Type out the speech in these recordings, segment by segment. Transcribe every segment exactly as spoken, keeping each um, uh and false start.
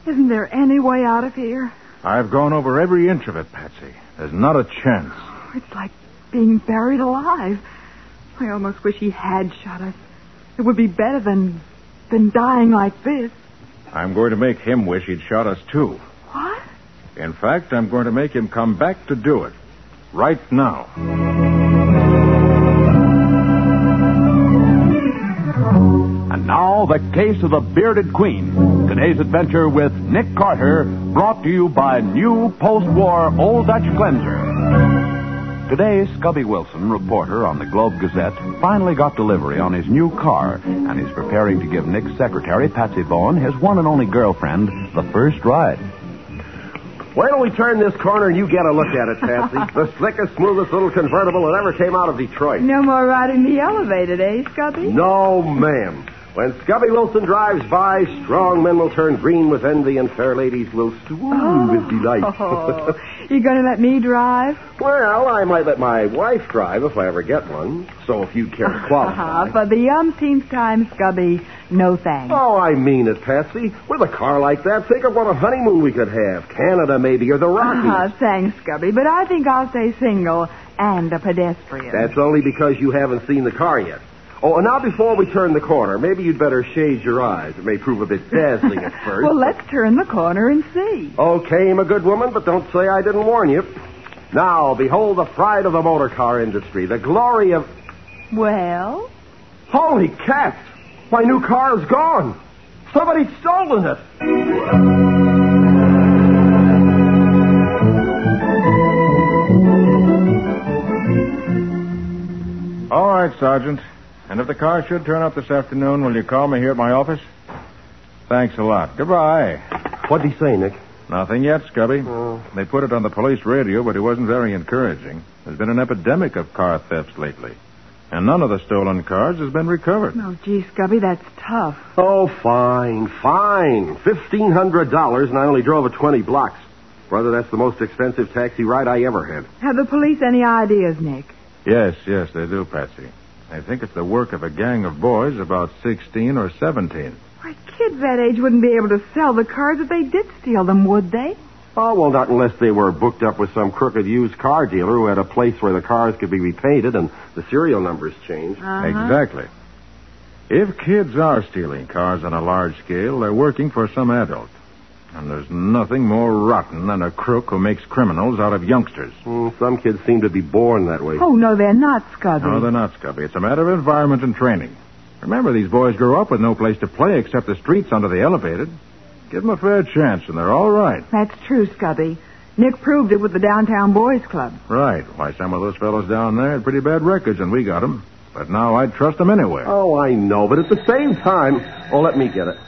Isn't there any way out of here? I've gone over every inch of it, Patsy. There's not a chance. It's like being buried alive. I almost wish he had shot us. It would be better than than dying like this. I'm going to make him wish he'd shot us, too. What? In fact, I'm going to make him come back to do it. Right now. And now, the case of the Bearded Queen. Today's adventure with Nick Carter, brought to you by new post-war Old Dutch Cleanser. Today, Scubby Wilson, reporter on the Globe Gazette, finally got delivery on his new car, and is preparing to give Nick's secretary, Patsy Bowen, his one and only girlfriend, the first ride. Why don't we turn this corner and you get a look at it, Patsy? The slickest, smoothest little convertible that ever came out of Detroit. No more riding the elevated, eh, Scubby? No, ma'am. When Scubby Wilson drives by, strong men will turn green with envy and fair ladies will swoon oh. with delight. Oh. You going to let me drive? Well, I might let my wife drive if I ever get one. So if you care to qualify. For the umpteenth time, Scubby, no thanks. Oh, I mean it, Patsy. With a car like that, think of what a honeymoon we could have. Canada, maybe, or the Rockies. Uh, thanks, Scubby, but I think I'll stay single and a pedestrian. That's only because you haven't seen the car yet. Oh, and now before we turn the corner, maybe you'd better shade your eyes. It may prove a bit dazzling at first. Well, let's turn the corner and see. Okay, my good woman, but don't say I didn't warn you. Now, behold the pride of the motor car industry, the glory of... Well? Holy cats! My new car is gone. Somebody's stolen it. All right, Sergeant. And if the car should turn up this afternoon, will you call me here at my office? Thanks a lot. Goodbye. What'd he say, Nick? Nothing yet, Scubby. Oh. They put it on the police radio, but it wasn't very encouraging. There's been an epidemic of car thefts lately. And none of the stolen cars has been recovered. Oh, gee, Scubby, that's tough. Oh, fine, fine. fifteen hundred dollars, and I only drove it twenty blocks. Brother, that's the most expensive taxi ride I ever had. Have the police any ideas, Nick? Yes, yes, they do, Patsy. I think it's the work of a gang of boys about sixteen or seventeen. Why, kids that age wouldn't be able to sell the cars if they did steal them, would they? Oh, well, not unless they were booked up with some crooked used car dealer who had a place where the cars could be repainted and the serial numbers changed. Uh-huh. Exactly. If kids are stealing cars on a large scale, they're working for some adult. And there's nothing more rotten than a crook who makes criminals out of youngsters. Mm, some kids seem to be born that way. Oh, no, they're not, Scubby. No, they're not, Scubby. It's a matter of environment and training. Remember, these boys grow up with no place to play except the streets under the elevated. Give them a fair chance, and they're all right. That's true, Scubby. Nick proved it with the Downtown Boys Club. Right. Why, some of those fellows down there had pretty bad records, and we got them. But now I'd trust them anywhere. Oh, I know, but at the same time... Oh, let me get it.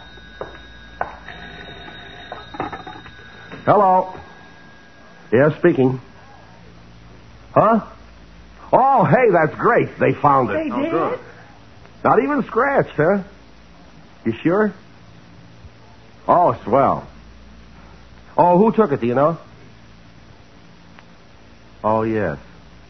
Hello. Yeah, speaking. Huh? Oh, hey, that's great. They found it. They oh, did? Good. Not even scratched, huh? You sure? Oh, swell. Oh, who took it, do you know? Oh, yes.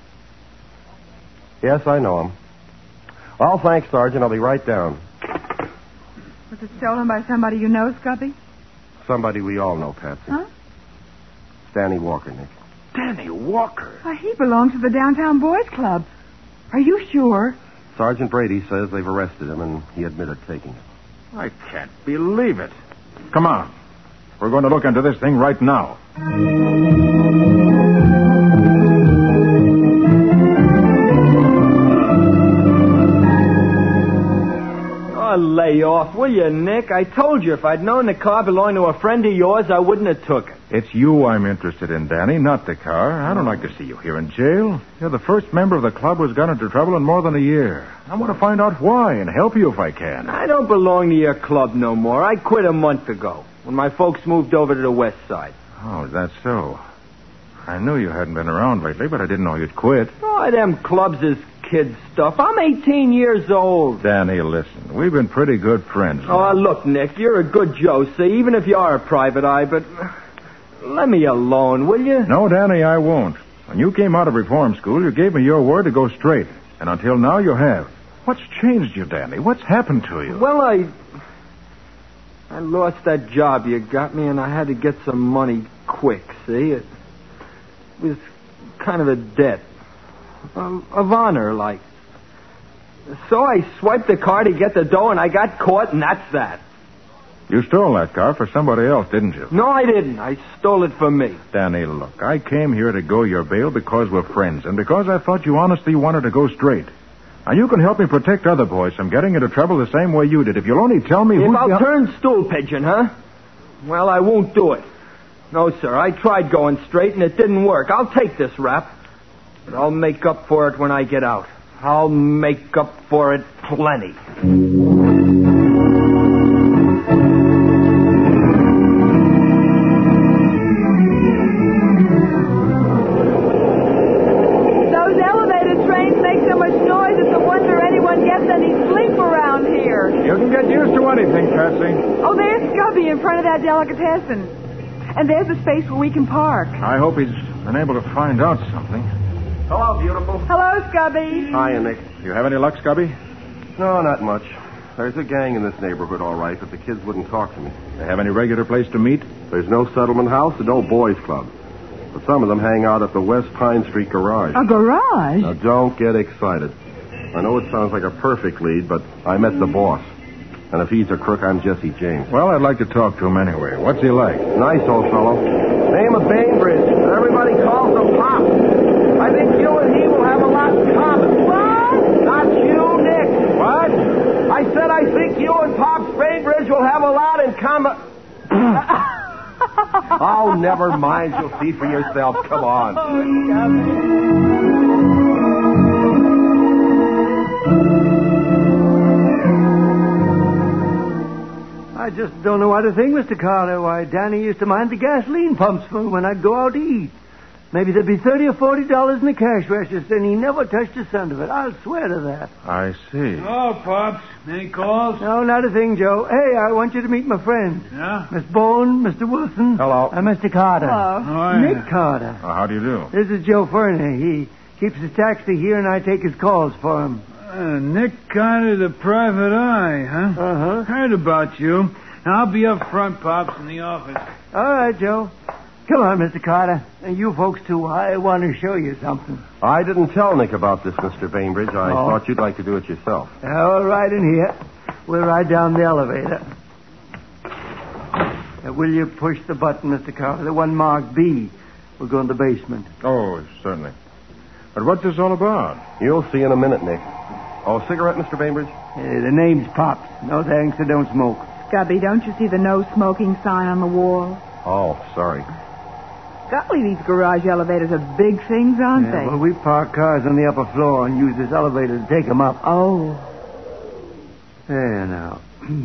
Yes, I know him. Well, thanks, Sergeant. I'll be right down. Was it stolen by somebody you know, Scubby? Somebody we all know, Patsy. Huh? Danny Walker, Nick. Danny Walker? Why, he belongs to the Downtown Boys Club. Are you sure? Sergeant Brady says they've arrested him, and he admitted taking it. I can't believe it. Come on. We're going to look into this thing right now. Oh, lay off, will you, Nick? I told you if I'd known the car belonged to a friend of yours, I wouldn't have took it. It's you I'm interested in, Danny, not the car. I don't like to see you here in jail. You're the first member of the club who's got into trouble in more than a year. I want to find out why and help you if I can. I don't belong to your club no more. I quit a month ago when my folks moved over to the west side. Oh, is that so? I knew you hadn't been around lately, but I didn't know you'd quit. Oh, them clubs is kid stuff. I'm eighteen years old. Danny, listen. We've been pretty good friends. Oh, look, Nick, you're a good Joe, see, even if you are a private eye, but let me alone, will you? No, Danny, I won't. When you came out of reform school, you gave me your word to go straight. And until now, you have. What's changed you, Danny? What's happened to you? Well, I... I lost that job you got me, and I had to get some money quick, see? It was kind of a debt. Of, of honor, like. So I swiped the car to get the dough, and I got caught, and that's that. You stole that car for somebody else, didn't you? No, I didn't. I stole it for me. Danny, look, I came here to go your bail because we're friends, and because I thought you honestly wanted to go straight. Now, you can help me protect other boys from getting into trouble the same way you did. If you'll only tell me If who's I'll behind- turn stool pigeon, huh? Well, I won't do it. No, sir. I tried going straight, and it didn't work. I'll take this rap, but I'll make up for it when I get out. I'll make up for it plenty. Those elevator trains make so much noise it's a wonder anyone gets any sleep around here. You can get used to anything, Patsy. Oh, there's Scubby in front of that delicatessen. And there's the space where we can park. I hope he's been able to find out something. Hello, beautiful. Hello, Scubby. Hiya, Nick. You have any luck, Scubby? No, not much. There's a gang in this neighborhood, all right, but the kids wouldn't talk to me. They have any regular place to meet? There's no settlement house and no boys' club. But some of them hang out at the West Pine Street garage. A garage? Now, don't get excited. I know it sounds like a perfect lead, but I met the boss. And if he's a crook, I'm Jesse James. Well, I'd like to talk to him anyway. What's he like? Nice old fellow. Name of Bainbridge. Everybody calls him Pop. I think you and he will have a lot in common. What? Not you, Nick. What? I said I think you and Pops Bainbridge will have a lot in common. Oh, never mind. You'll see for yourself. Come on. I just don't know what to think, Mister Carter. Why, Danny used to mind the gasoline pumps for me when I'd go out to eat. Maybe there'd be thirty or forty dollars in the cash register, and he never touched a cent of it. I'll swear to that. I see. Oh, Pops. Any calls? No, not a thing, Joe. Hey, I want you to meet my friends. Yeah? Miss Bowen, Mister Wilson. Hello. And Mister Carter. Hello. Oh, Nick Carter. Well, how do you do? This is Joe Ferney. He keeps his taxi here, and I take his calls for him. Uh, Nick Carter, the private eye, huh? Uh-huh. Heard about you. I'll be up front, Pops, in the office. All right, Joe. Come on, Mister Carter. And you folks, too. I want to show you something. I didn't tell Nick about this, Mister Bainbridge. I Oh. thought you'd like to do it yourself. All right, in here. We'll ride down the elevator. Uh, will you push the button, Mister Carter? The one marked B. We'll go in the basement. Oh, certainly. But what's this all about? You'll see in a minute, Nick. Oh, cigarette, Mister Bainbridge? Uh, the name's Pops. No thanks, I don't smoke. Scubby, don't you see the no smoking sign on the wall? Oh, sorry. Golly, these garage elevators are big things, aren't Yeah, they? well, we park cars on the upper floor and use this elevator to take them up. Oh. There now.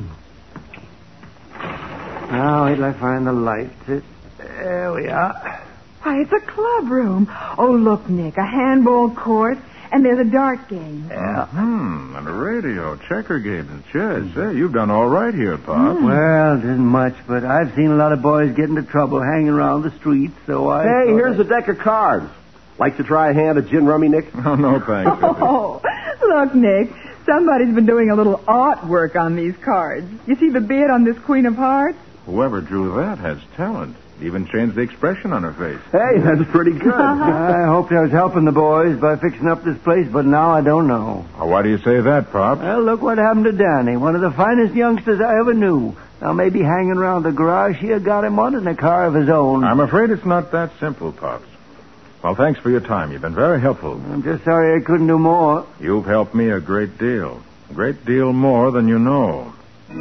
Now, wait till I find the lights. It, there we are. Why, it's a club room. Oh, look, Nick, a handball court, and there's a dart game. Yeah. Hmm, and a radio, checker games, and chess. Hey, you've done all right here, Pop. Well, it isn't much, but I've seen a lot of boys get into trouble hanging around the streets, so I... Hey, thought here's I- a deck of cards. Like to try a hand at gin rummy, Nick? Oh, no, thanks. Oh, look, Nick, somebody's been doing a little artwork on these cards. You see the beard on this Queen of Hearts? Whoever drew that has talent. Even changed the expression on her face. Hey, that's pretty good. I hoped I was helping the boys by fixing up this place, but now I don't know. Oh, why do you say that, Pop? Well, look what happened to Danny, one of the finest youngsters I ever knew. Now, maybe hanging around the garage here got him one in a car of his own. I'm afraid it's not that simple, Pops. Well, thanks for your time. You've been very helpful. I'm just sorry I couldn't do more. You've helped me a great deal. A great deal more than you know.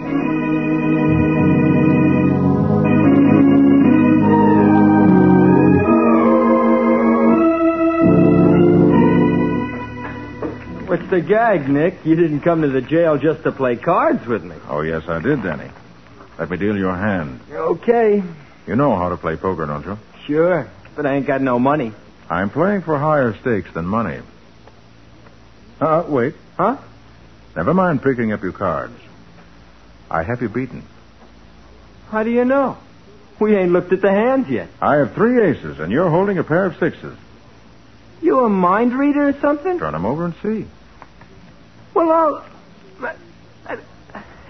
What's the gag, Nick? You didn't come to the jail just to play cards with me. Oh, yes, I did, Danny. Let me deal your hand. Okay. You know how to play poker, don't you? Sure. But I ain't got no money. I'm playing for higher stakes than money. Uh, wait. Huh? Never mind picking up your cards. I have you beaten. How do you know? We ain't looked at the hands yet. I have three aces, and you're holding a pair of sixes. You a mind reader or something? Turn them over and see. Well, I'll...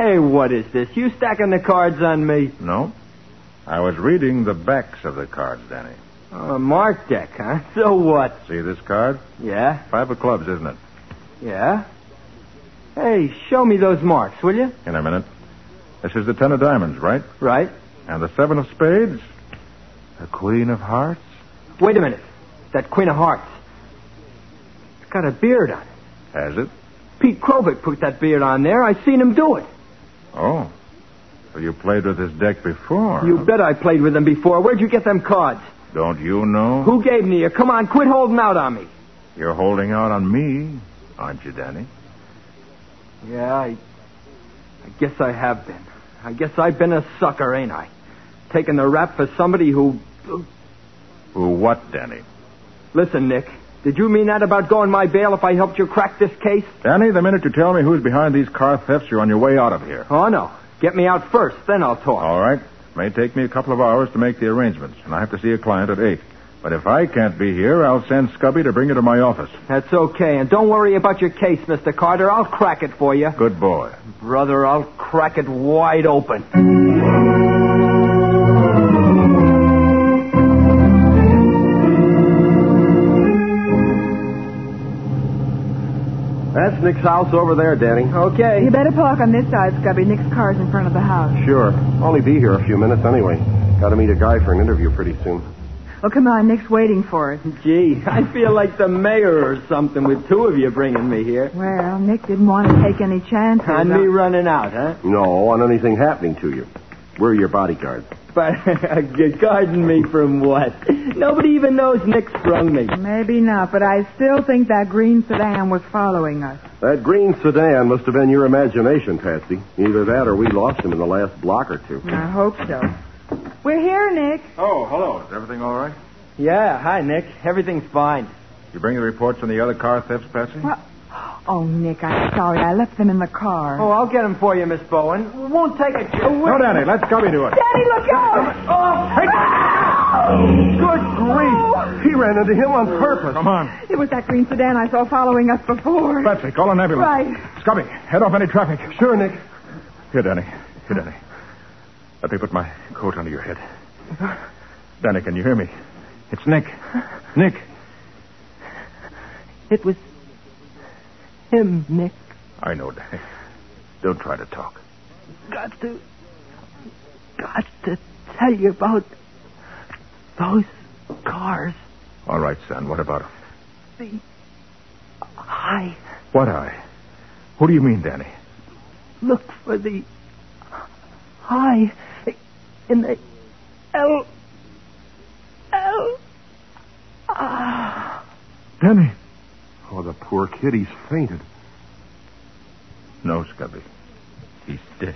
Hey, what is this? You stacking the cards on me? No. I was reading the backs of the cards, Danny. Oh, mark deck, huh? So what? See this card? Yeah? Five of clubs, isn't it? Yeah? Hey, show me those marks, will you? In a minute. This is the ten of diamonds, right? Right. And the seven of spades? The queen of hearts? Wait a minute. That queen of hearts. It's got a beard on it. Has it? Pete Krovic put that beard on there. I seen him do it. Oh. So you played with this deck before? You bet I played with him before. Where'd you get them cards? Don't you know? Who gave them to you? Come on, quit holding out on me. You're holding out on me, aren't you, Danny? Yeah, I... I guess I have been. I guess I've been a sucker, ain't I? Taking the rap for somebody who... Who what, Danny? Listen, Nick. Did you mean that about going my bail if I helped you crack this case? Danny, the minute you tell me who's behind these car thefts, you're on your way out of here. Oh, no. Get me out first, then I'll talk. All right. May take me a couple of hours to make the arrangements, and I have to see a client at eight. But if I can't be here, I'll send Scubby to bring you to my office. That's okay. And don't worry about your case, Mister Carter. I'll crack it for you. Good boy. Brother, I'll crack it wide open. That's Nick's house over there, Danny. Okay. You better park on this side, Scubby. Nick's car's in front of the house. Sure. Only be here a few minutes anyway. Got to meet a guy for an interview pretty soon. Well, come on. Nick's waiting for us. Gee, I feel like the mayor or something with two of you bringing me here. Well, Nick didn't want to take any chances. On me running out, huh? No, on anything happening to you. We're your bodyguards. But you're guarding me from what? Nobody even knows Nick sprung me. Maybe not, but I still think that green sedan was following us. That green sedan must have been your imagination, Patsy. Either that or we lost him in the last block or two. I hope so. We're here, Nick. Oh, hello. Is everything all right? Yeah, hi, Nick. Everything's fine. You bring the reports on the other car thefts, Patsy? What? Oh, Nick, I'm sorry. I left them in the car. Oh, I'll get them for you, Miss Bowen. Won't take a chance. No, Danny. Let Scubby do it. Daddy, look out! Good grief! He ran into him on purpose. Come on. It was that green sedan I saw following us before. Patsy, call an ambulance. Right. Scubby, head off any traffic. Sure, Nick. Here, Danny. Here, Danny. Let me put my coat under your head. Danny, can you hear me? It's Nick. Nick. It was him, Nick. I know, Danny. Don't try to talk. Got to... Got to tell you about those cars. All right, son. What about him? The... I... What I? Who do you mean, Danny? Look for the... I... In the... L... L... Ah... Danny. Oh, the poor kid. He's fainted. No, Scubby. He's dead.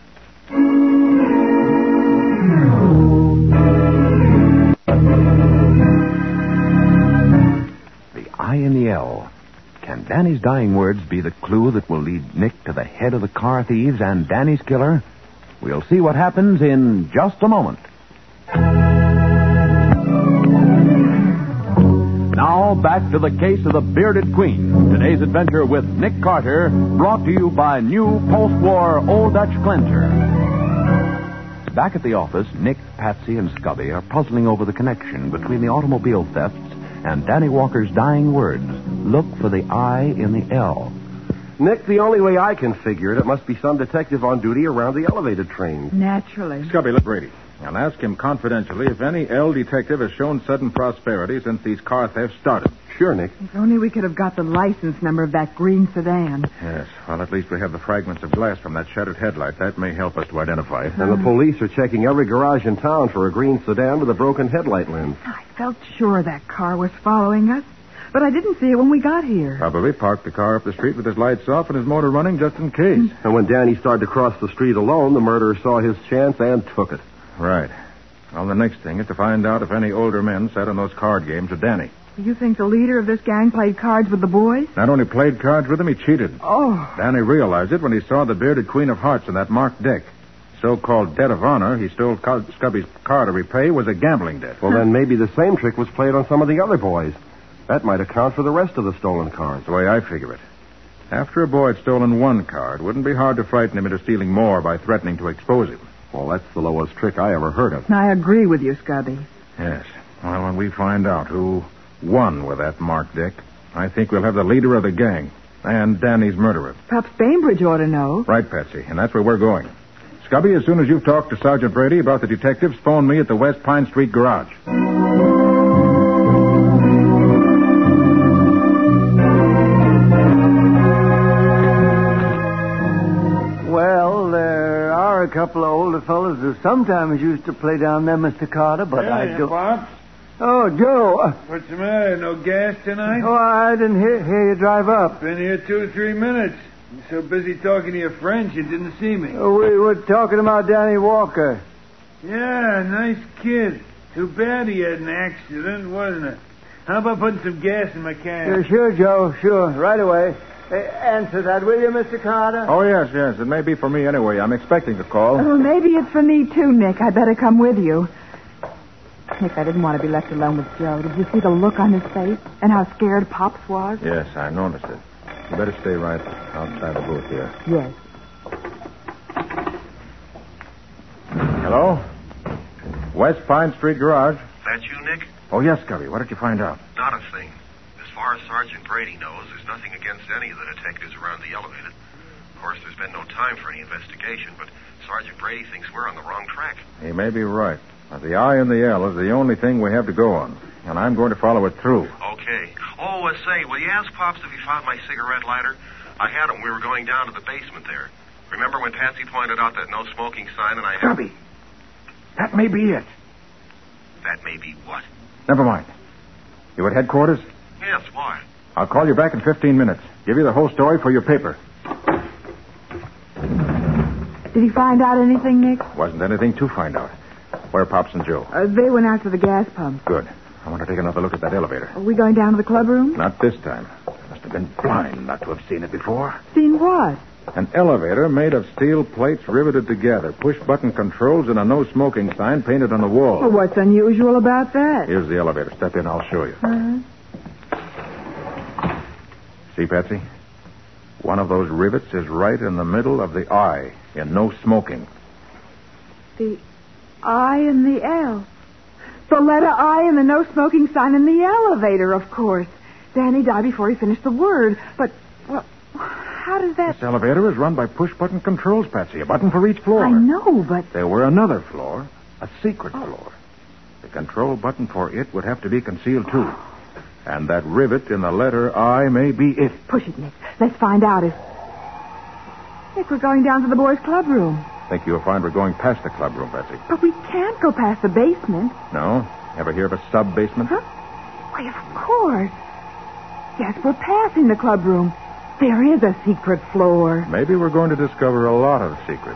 The I and the L. Can Danny's dying words be the clue that will lead Nick to the head of the car thieves and Danny's killer? We'll see what happens in just a moment. Now, back to the case of the Bearded Queen. Today's adventure with Nick Carter, brought to you by new post-war Old Dutch Cleanser. Back at the office, Nick, Patsy, and Scubby are puzzling over the connection between the automobile thefts and Danny Walker's dying words. Look for the I in the L. Nick, the only way I can figure it, it must be some detective on duty around the elevated train. Naturally. Scubby, look, Brady. I'll ask him confidentially if any L detective has shown sudden prosperity since these car thefts started. Sure, Nick. If only we could have got the license number of that green sedan. Yes. Well, at least we have the fragments of glass from that shattered headlight. That may help us to identify it. And the police are checking every garage in town for a green sedan with a broken headlight lens. I felt sure that car was following us, but I didn't see it when we got here. Probably parked the car up the street with his lights off and his motor running just in case. And when Danny started to cross the street alone, the murderer saw his chance and took it. Right. Well, the next thing is to find out if any older men sat on those card games with Danny. You think the leader of this gang played cards with the boys? Not only played cards with him, he cheated. Oh. Danny realized it when he saw the bearded Queen of Hearts in that marked deck. So-called debt of honor he stole Scubby's car to repay was a gambling debt. Well, then maybe the same trick was played on some of the other boys. That might account for the rest of the stolen cars. That's the way I figure it. After a boy had stolen one car, it wouldn't be hard to frighten him into stealing more by threatening to expose him. Well, that's the lowest trick I ever heard of. I agree with you, Scubby. Yes. Well, when we find out who won with that Mark Dick, I think we'll have the leader of the gang and Danny's murderer. Perhaps Bainbridge ought to know. Right, Patsy, and that's where we're going. Scubby, as soon as you've talked to Sergeant Brady about the detectives, phone me at the West Pine Street garage. Well, there are a couple of older fellas who sometimes used to play down there, Mister Carter, but yeah, I yeah, don't... Pops. Oh, Joe. Uh, What's the matter? No gas tonight? oh, I didn't hear, hear you drive up. Been here two or three minutes. You're so busy talking to your friends, you didn't see me. Oh, we were talking about Danny Walker. Yeah, nice kid. Too bad he had an accident, wasn't it? How about putting some gas in my car? Uh, sure, Joe, sure. Right away. Uh, answer that, will you, Mister Carter? Oh, yes, yes. It may be for me anyway. I'm expecting a call. Well, maybe it's for me, too, Nick. I'd better come with you. Nick, I didn't want to be left alone with Joe. Did you see the look on his face and how scared Pops was? Yes, I noticed it. You better stay right outside the booth here. Yes. Hello? West Pine Street garage. That you, Nick? Oh, yes, Scubby. What did you find out? Not a thing. As far as Sergeant Brady knows, there's nothing against any of the detectives around the elevator. Of course, there's been no time for any investigation, but Sergeant Brady thinks we're on the wrong track. He may be right. But the I and the L is the only thing we have to go on, and I'm going to follow it through. Okay. Oh, uh, say, will you ask Pops if he found my cigarette lighter? I had him. We were going down to the basement there. Remember when Patsy pointed out that no smoking sign and I had... Scubby, that may be it. That may be what? Never mind. You at headquarters? Yes, why? I'll call you back in fifteen minutes. Give you the whole story for your paper. Did he find out anything, Nick? Wasn't anything to find out. Where are Pops and Joe? Uh, they went out to the gas pump. Good. I want to take another look at that elevator. Are we going down to the clubroom? Not this time. Must have been blind not to have seen it before. Seen what? An elevator made of steel plates riveted together, push-button controls, and a no-smoking sign painted on the wall. Well, what's unusual about that? Here's the elevator. Step in, I'll show you. Uh-huh. See, Patsy? One of those rivets is right in the middle of the I in no smoking. The I and the L. The letter I and the no smoking sign in the elevator, of course. Danny died before he finished the word. But, well, how does that... This elevator is run by push-button controls, Patsy. A button for each floor. I know, but... There were another floor, a secret floor. The control button for it would have to be concealed, too. And that rivet in the letter I may be it. Push it, Nick. Let's find out if... Nick, we're going down to the boys' clubroom. Think you'll find we're going past the clubroom, Patsy. But we can't go past the basement. No? Ever hear of a sub-basement? Huh? Why, of course. Yes, we're passing the clubroom. There is a secret floor. Maybe we're going to discover a lot of secrets.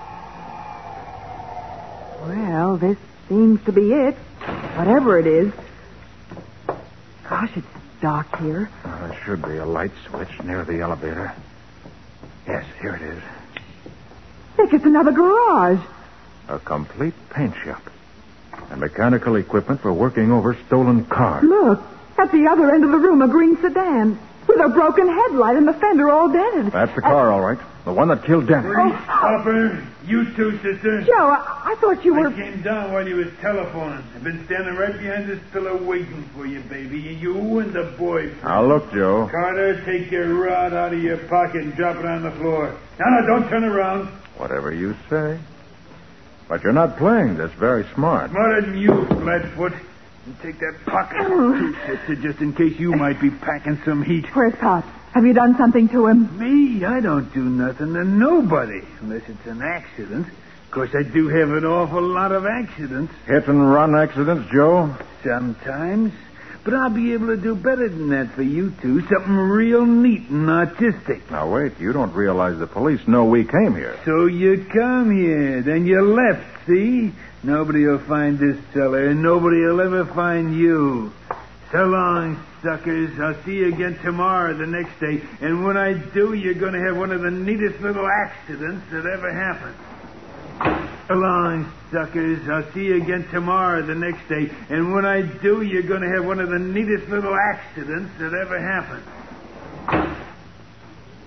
Well, this seems to be it. Whatever it is. Gosh, it's dark here. Well, there should be a light switch near the elevator. Yes, here it is. Nick, it's another garage. A complete paint shop. And mechanical equipment for working over stolen cars. Look, at the other end of the room, a green sedan. With a broken headlight and the fender all dented. That's the car, all right. The one that killed Danny. Pretty stopper. You too, sister. Joe, I, I thought you were... I came down while you was telephoning. I've been standing right behind this pillar waiting for you, baby. You and the boy. Now, look, Joe. Carter, take your rod out of your pocket and drop it on the floor. Now, no, don't turn around. Whatever you say. But you're not playing this very smart. Smarter than you, Flatfoot. And take that pocket, too, sister, just in case you might be packing some heat. Where's Pop? Have you done something to him? Me? I don't do nothing to nobody, unless it's an accident. Of course, I do have an awful lot of accidents. Hit and run accidents, Joe? Sometimes. But I'll be able to do better than that for you two. Something real neat and artistic. Now, wait. You don't realize the police know we came here. So you come here, then you left, see? Nobody will find this cellar, and nobody will ever find you. So long, suckers. I'll see you again tomorrow, the next day. And when I do, you're going to have one of the neatest little accidents that ever happened. So long, suckers. I'll see you again tomorrow, the next day. And when I do, you're going to have one of the neatest little accidents that ever happened.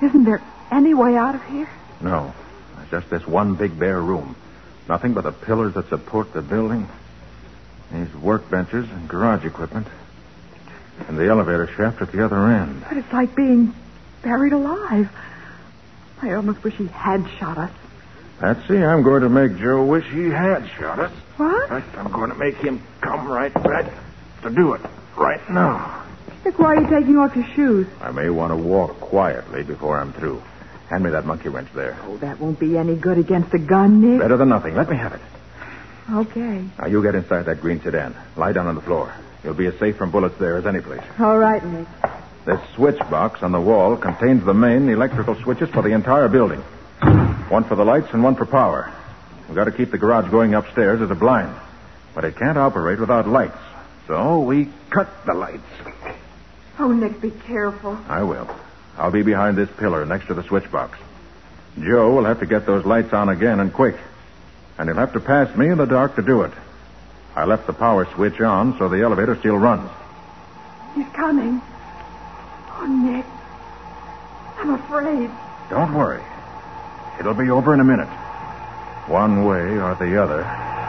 Isn't there any way out of here? No. Just this one big bare room. Nothing but the pillars that support the building. These workbenches and garage equipment. And the elevator shaft at the other end. But it's like being buried alive. I almost wish he had shot us. Patsy, I'm going to make Joe wish he had shot us. What? In fact, I'm going to make him come right back to do it right now. Nick, why are you taking off your shoes? I may want to walk quietly before I'm through. Hand me that monkey wrench there. Oh, that won't be any good against a gun, Nick. Better than nothing. Let me have it. Okay. Now, you get inside that green sedan. Lie down on the floor. You'll be as safe from bullets there as any place. All right, Nick. This switch box on the wall contains the main electrical switches for the entire building. One for the lights and one for power. We've got to keep the garage going upstairs as a blind. But it can't operate without lights. So we cut the lights. Oh, Nick, be careful. I will. I'll be behind this pillar next to the switch box. Joe will have to get those lights on again and quick. And he'll have to pass me in the dark to do it. I left the power switch on so the elevator still runs. He's coming. Oh, Nick. I'm afraid. Don't worry. It'll be over in a minute. One way or the other.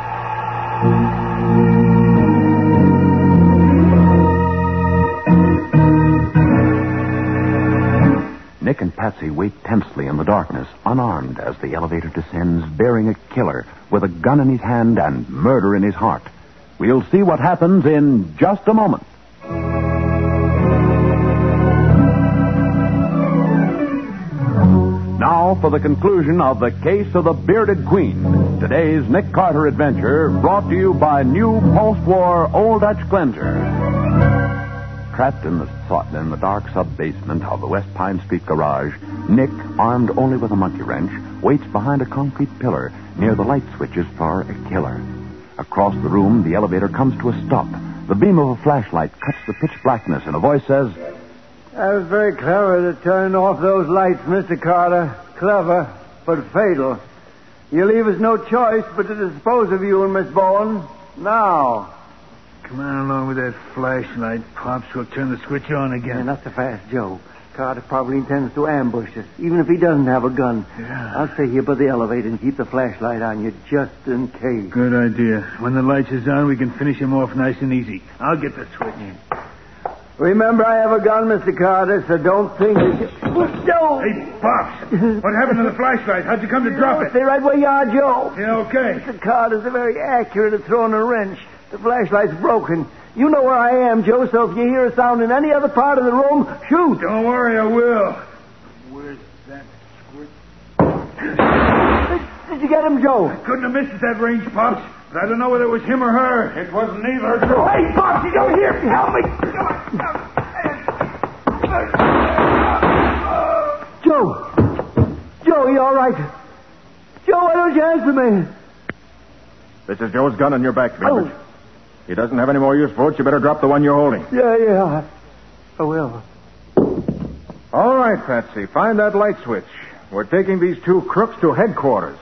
Nick and Patsy wait tensely in the darkness, unarmed, as the elevator descends, bearing a killer with a gun in his hand and murder in his heart. We'll see what happens in just a moment. Now for the conclusion of the case of the Bearded Queen. Today's Nick Carter adventure brought to you by new post-war Old Dutch Cleanser. Trapped in the, in the dark sub-basement of the West Pine Street garage, Nick, armed only with a monkey wrench, waits behind a concrete pillar near the light switches for a killer. Across the room, the elevator comes to a stop. The beam of a flashlight cuts the pitch blackness, and a voice says, That was very clever to turn off those lights, Mister Carter. Clever, but fatal. You leave us no choice but to dispose of you and Miss Bowen now. Come on along with that flashlight, Pops. We'll turn the switch on again. Yeah, not so fast, Joe. Carter probably intends to ambush us, even if he doesn't have a gun. Yeah. I'll stay here by the elevator and keep the flashlight on you just in case. Good idea. When the lights is on, we can finish him off nice and easy. I'll get the switch. Remember, I have a gun, Mister Carter, so don't think that you... Joe! Hey, Pops! What happened to the flashlight? How'd you come to drop it? Stay right where you are, Joe. Yeah, okay. Mister Carter's very accurate at throwing a wrench. The flashlight's broken. You know where I am, Joe, so if you hear a sound in any other part of the room, shoot. Don't worry, I will. Where's that squirt? Did, did you get him, Joe? I couldn't have missed at that range, Pops. But I don't know whether it was him or her. It wasn't either. Oh, hey, Pops, you don't hear me. Help me. Joe. Joe, you all right? Joe, why don't you answer me? This is Joe's gun on your back, Bainbridge. Oh. He doesn't have any more use for it. You better drop the one you're holding. Yeah, yeah. I will. All right, Patsy. Find that light switch. We're taking these two crooks to headquarters.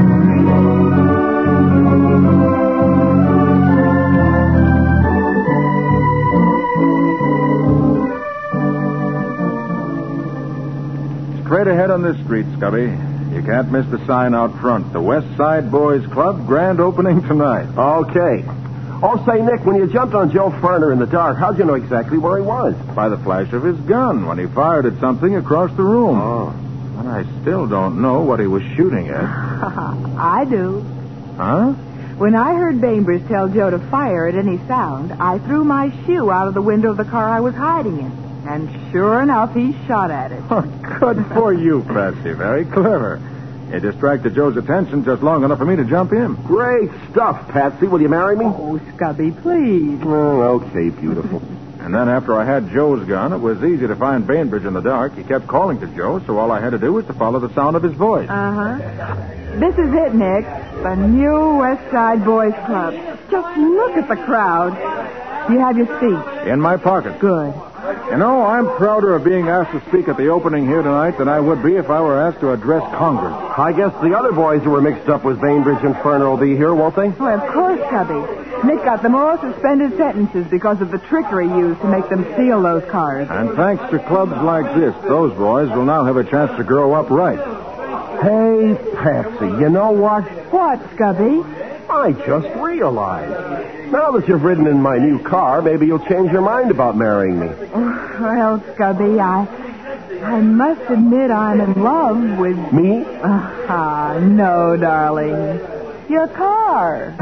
Straight ahead on this street, Scubby. You can't miss the sign out front. The West Side Boys Club, grand opening tonight. Okay. Oh, say, Nick, when you jumped on Joe Ferner in the dark, how'd you know exactly where he was? By the flash of his gun when he fired at something across the room. Oh. And I still don't know what he was shooting at. I do. Huh? When I heard Bainbridge tell Joe to fire at any sound, I threw my shoe out of the window of the car I was hiding in. And sure enough, he shot at it. Good for you, Patsy. Very clever. You distracted Joe's attention just long enough for me to jump in. Great stuff, Patsy. Will you marry me? Oh, Scubby, please. Oh, okay, beautiful. And then after I had Joe's gun, it was easy to find Bainbridge in the dark. He kept calling to Joe, so all I had to do was to follow the sound of his voice. Uh-huh. This is it, Nick. The new West Side Boys Club. Just look at the crowd. You have your speech. In my pocket. Good. You know, I'm prouder of being asked to speak at the opening here tonight than I would be if I were asked to address Congress. I guess the other boys who were mixed up with Bainbridge and Ferner will be here, won't they? Well, of course, Cubby. Nick got them all suspended sentences because of the trickery used to make them steal those cars. And thanks to clubs like this, those boys will now have a chance to grow up right. Hey, Patsy, you know what? What, Scubby? I just realized. Now that you've ridden in my new car, maybe you'll change your mind about marrying me. Well, Scubby, I... I must admit I'm in love with... Me? Ah, no, darling. Your car.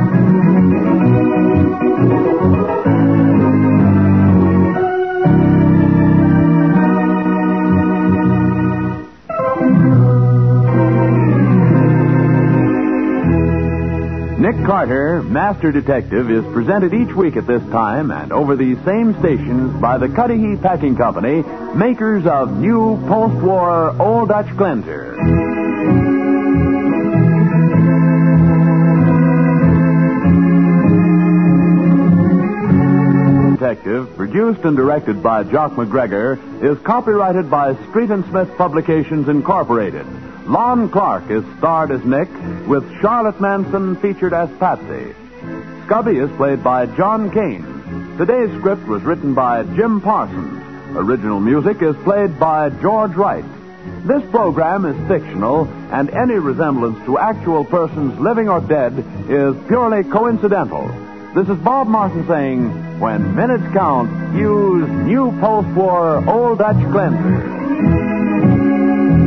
Nick Carter, Master Detective, is presented each week at this time and over these same stations by the Cudahy Packing Company, makers of new post-war Old Dutch Cleanser. Detective, produced and directed by Jock McGregor, is copyrighted by Street and Smith Publications, Incorporated. Lon Clark is starred as Nick, with Charlotte Manson featured as Patsy. Scubby is played by John Kane. Today's script was written by Jim Parsons. Original music is played by George Wright. This program is fictional, and any resemblance to actual persons living or dead is purely coincidental. This is Bob Martin saying, when minutes count, use new post-war Old Dutch Cleanser.